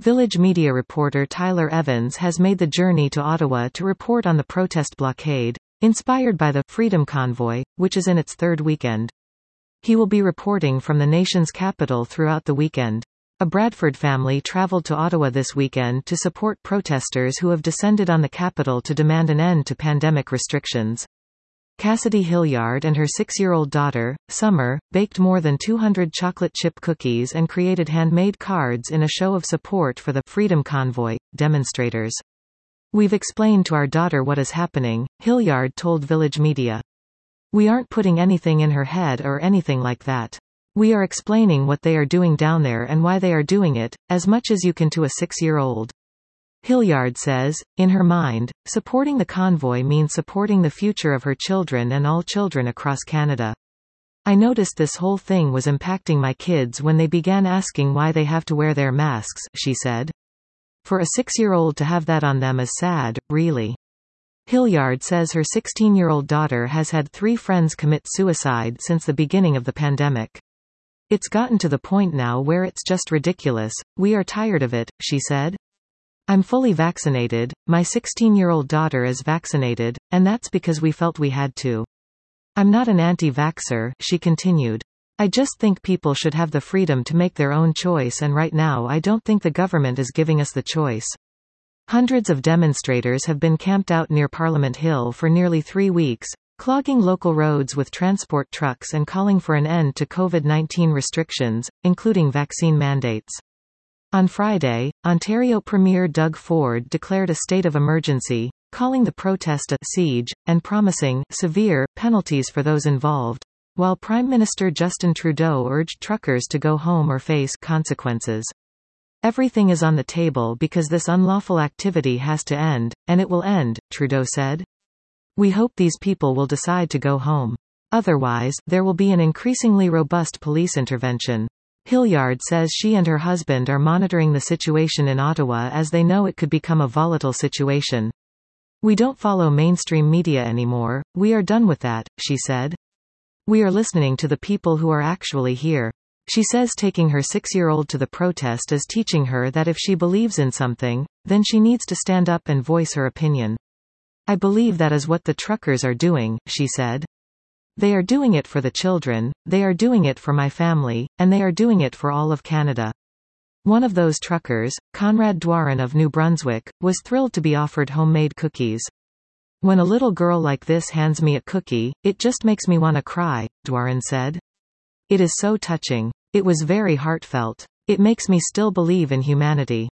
Village media reporter Tyler Evans has made the journey to Ottawa to report on the protest blockade, inspired by the Freedom Convoy, which is in its third weekend. He will be reporting from the nation's capital throughout the weekend. A Bradford family traveled to Ottawa this weekend to support protesters who have descended on the capital to demand an end to pandemic restrictions. Cassidy Hilliard and her 6-year-old daughter, Summer, baked more than 200 chocolate chip cookies and created handmade cards in a show of support for the Freedom Convoy demonstrators. "We've explained to our daughter what is happening," Hilliard told Village Media. "We aren't putting anything in her head or anything like that. We are explaining what they are doing down there and why they are doing it, as much as you can to a 6-year-old. Hilliard says, in her mind, supporting the convoy means supporting the future of her children and all children across Canada. "I noticed this whole thing was impacting my kids when they began asking why they have to wear their masks," she said. "For a 6-year-old to have that on them is sad, really." Hilliard says her 16-year-old daughter has had 3 friends commit suicide since the beginning of the pandemic. "It's gotten to the point now where it's just ridiculous. We are tired of it," she said. "I'm fully vaccinated, my 16-year-old daughter is vaccinated, and that's because we felt we had to. I'm not an anti-vaxxer," she continued. "I just think people should have the freedom to make their own choice, and right now I don't think the government is giving us the choice." Hundreds of demonstrators have been camped out near Parliament Hill for nearly 3 weeks, clogging local roads with transport trucks and calling for an end to COVID-19 restrictions, including vaccine mandates. On Friday, Ontario Premier Doug Ford declared a state of emergency, calling the protest a siege, and promising severe penalties for those involved, while Prime Minister Justin Trudeau urged truckers to go home or face consequences. "Everything is on the table because this unlawful activity has to end, and it will end," Trudeau said. "We hope these people will decide to go home. Otherwise, there will be an increasingly robust police intervention." Hilliard says she and her husband are monitoring the situation in Ottawa as they know it could become a volatile situation. "We don't follow mainstream media anymore, we are done with that," she said. "We are listening to the people who are actually here." She says taking her 6-year-old to the protest is teaching her that if she believes in something, then she needs to stand up and voice her opinion. "I believe that is what the truckers are doing," she said. "They are doing it for the children, they are doing it for my family, and they are doing it for all of Canada." One of those truckers, Conrad Dwaran of New Brunswick, was thrilled to be offered homemade cookies. "When a little girl like this hands me a cookie, it just makes me want to cry," Dwaran said. "It is so touching. It was very heartfelt. It makes me still believe in humanity."